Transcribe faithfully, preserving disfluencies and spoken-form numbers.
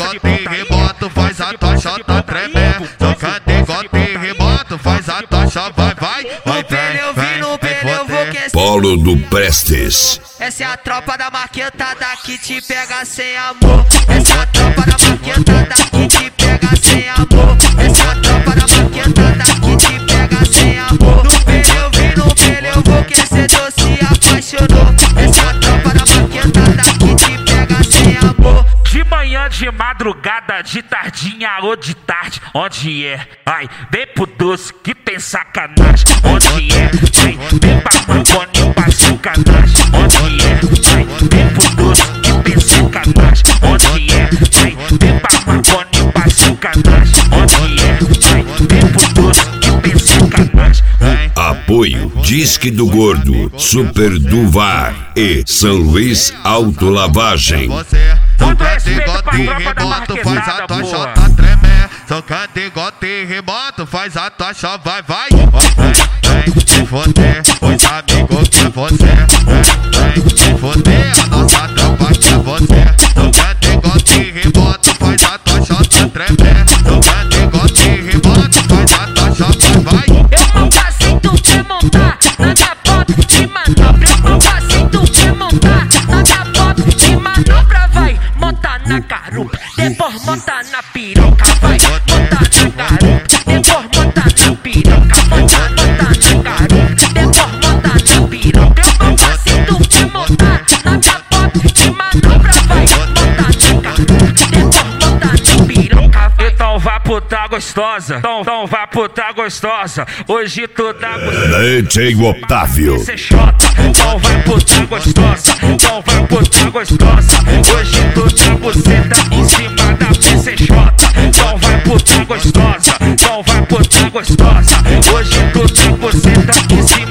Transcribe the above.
gota e rebota, faz a tua chota tremer. Soca de gota e rebota, faz a tua chota, vai, vai, vai, pneu, vem no pneu, vou que Paulo do Prestes. Essa é a tropa da marquetada que te pega sem amor. Essa é a tropa da marquetada que te pega sem amor. Essa é a tropa da marquetada que te pega sem amor. No pneu, vem no pneu, vou que cedeu se apaixonou. Essa é a tropa da marquetada que te pega sem amor. De manhã, de madrugada, de tardinha ou de tarde, onde é? Ai, vem pro doce que tem sacanagem. Onde é? Ai, vem pra maconha pra sacanagem. Onde é? Ai, vem pro doce que tem sacanagem. Onde é? Ai, vem pra maconha pra sacanagem. Onde é? Ai, vem pro doce que tem sacanagem. Apoio Disque do Gordo, Super Duvar e São Luís Autolavagem. Soca de gota e rebota, faz a tua chota tremer. Soca de gota e rebota, faz a tua chota, vai, vai. Vem, vem, se foder, os amigos que é você. Vem, vem, se foder, a nossa tropa que é você. Soca de gota e rebota, faz a tua chota tremer. Soca de gota e rebota, faz a tua chota, vai. Eu não passei, tu quer montar na minha bota de manobra. Eu não passei, tu quer montar na minha bota de manobra, vai. Monta na garupa, depois monta na piroca, vai. Monta na garupa, depois monta na piroca. Monta, monta na garupa, depois monta na piroca. Eu não passei, tu quer montar na minha bota de manobra, vai. Monta na garupa, depois monta na piroca, vai. Então vá puta gostosa, então, então vá puta gostosa. Hoje tu tá gostosa. D J Otávio. Cê chota, então vai puta gostosa, então vai puta gostosa. Hoje tu tá buceta em cima da P C J. Então vai puta gostosa, então vai puta gostosa. Hoje tu tá buceta em cima